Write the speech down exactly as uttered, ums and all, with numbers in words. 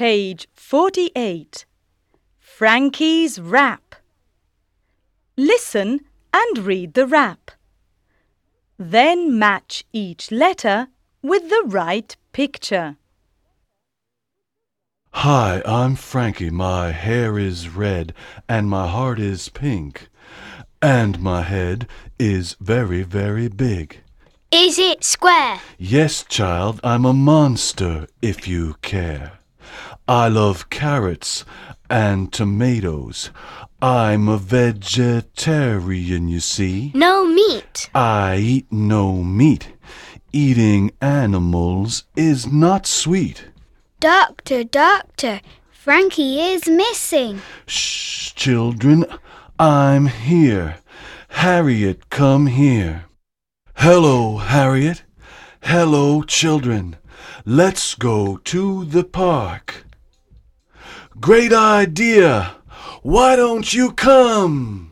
Page forty-eight. Frankie's Rap. Listen and read the rap. Then match each letter with the right picture. Hi, I'm Frankie. My hair is red and my heart is pink. And my head is very, very big. Is it square? Yes, child, I'm a monster, if you care. I love carrots and tomatoes. I'm a vegetarian, you see. No meat. I eat no meat. Eating animals is not sweet. Doctor, doctor, Frankie is missing. Shh, children, I'm here. Harriet, come here. Hello, Harriet. Hello, children. Let's go to the park. Great idea! Why don't you come?